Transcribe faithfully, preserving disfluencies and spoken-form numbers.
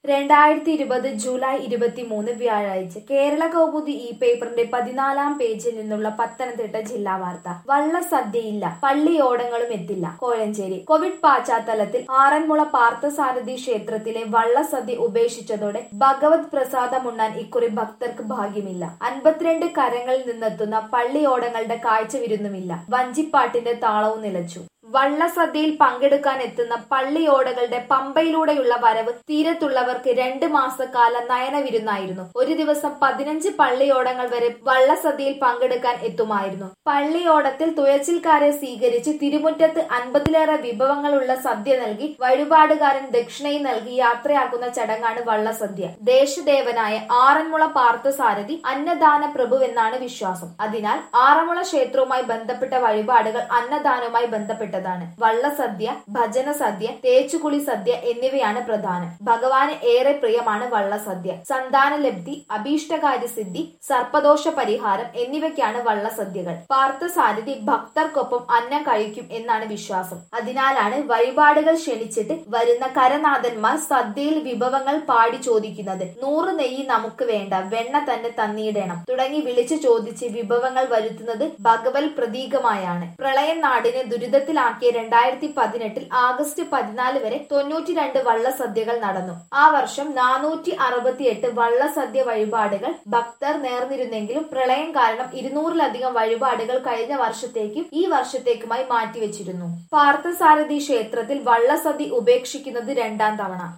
രണ്ടായിരത്തി ഇരുപത് ജൂലൈ ഇരുപത്തിമൂന്ന് വ്യാഴാഴ്ച കേരള കൗമുദി ഈ പേപ്പറിന്റെ പതിനാലാം പേജിൽ നിന്നുള്ള പത്തനംതിട്ട ജില്ലാ വാർത്ത. വള്ളസദ്യയില്ല, പള്ളിയോടങ്ങളും എത്തില്ല. കോഴഞ്ചേരി. കോവിഡ് പശ്ചാത്തലത്തിൽ ആറന്മുള പാർത്ഥസാരഥി ക്ഷേത്രത്തിലെ വള്ളസദ്യ ഉപേക്ഷിച്ചതോടെ ഭഗവത് പ്രസാദമുണ്ണാൻ ഇക്കുറി ഭക്തർക്ക് ഭാഗ്യമില്ല. അൻപത്തിരണ്ട് കരങ്ങളിൽ നിന്നെത്തുന്ന പള്ളിയോടങ്ങളുടെ കാഴ്ച വിരുന്നുമില്ല. വഞ്ചിപ്പാട്ടിന്റെ താളവും നിലച്ചു. വള്ളസദ്യയിൽ പങ്കെടുക്കാൻ എത്തുന്ന പള്ളിയോടകളുടെ പമ്പയിലൂടെയുള്ള വരവ് തീരത്തുള്ളവർക്ക് രണ്ട് മാസക്കാല നയനവിരുന്നായിരുന്നു. ഒരു ദിവസം പതിനഞ്ച് പള്ളിയോടങ്ങൾ വരെ വള്ളസദ്യയിൽ പങ്കെടുക്കാൻ എത്തുമായിരുന്നു. പള്ളിയോടത്തിൽ തുഴച്ചിൽക്കാരെ സ്വീകരിച്ച് തിരുമുറ്റത്ത് അൻപതിലേറെ വിഭവങ്ങളുള്ള സദ്യ നൽകി വഴിപാടുകാരൻ ദക്ഷിണയും നൽകി യാത്രയാക്കുന്ന ചടങ്ങാണ് വള്ളസദ്യ. ദേശദേവനായ ആറന്മുള പാർത്ഥസാരഥി അന്നദാന പ്രഭുവെന്നാണ് വിശ്വാസം. അതിനാൽ ആറന്മുള ക്ഷേത്രവുമായി ബന്ധപ്പെട്ട വഴിപാടുകൾ അന്നദാനവുമായി ബന്ധപ്പെട്ട വള്ളസദ്യ, ഭജന സദ്യ, തേച്ചുകുളി സദ്യ എന്നിവയാണ് പ്രധാനം. ഭഗവാന് ഏറെ പ്രിയമാണ് വള്ളസദ്യ. സന്താനലബ്ധി, അഭീഷ്ടകാര്യ സിദ്ധി, സർപ്പദോഷ പരിഹാരം എന്നിവയ്ക്കാണ് വള്ളസദ്യകൾ. പാർത്ഥസാരഥി ഭക്തർക്കൊപ്പം അന്നം കഴിക്കും എന്നാണ് വിശ്വാസം. അതിനാലാണ് വഴിപാടുകൾ ക്ഷണിച്ചിട്ട് വരുന്ന കരനാഥന്മാർ സദ്യയിൽ വിഭവങ്ങൾ പാടി ചോദിക്കുന്നത്. നൂറ് നെയ്യ് നമുക്ക് വേണ്ട, വെണ്ണ തന്നെ തന്നിടണം തുടങ്ങി വിളിച്ചു ചോദിച്ച് വിഭവങ്ങൾ വരുത്തുന്നത് ഭഗവത് പ്രതീകമായാണ്. പ്രളയം നാടിനെ ദുരിതത്തിലാക്കിയ രണ്ടായിരത്തി പതിനെട്ടിൽ ആഗസ്റ്റ് പതിനാല് വരെ തൊണ്ണൂറ്റി രണ്ട് വള്ളസദ്യകൾ നടന്നു. ആ വർഷം നാനൂറ്റി അറുപത്തിയെട്ട് വള്ളസദ്യ വഴിപാടുകൾ ഭക്തർ നേർന്നിരുന്നെങ്കിലും പ്രളയം കാരണം ഇരുന്നൂറിലധികം വഴിപാടുകൾ കഴിഞ്ഞ വർഷത്തേക്കും ഈ വർഷത്തേക്കുമായി മാറ്റിവെച്ചിരുന്നു. പാർത്ഥസാരഥി ക്ഷേത്രത്തിൽ വള്ളസദ്യ ഉപേക്ഷിക്കുന്നത് രണ്ടാം തവണ.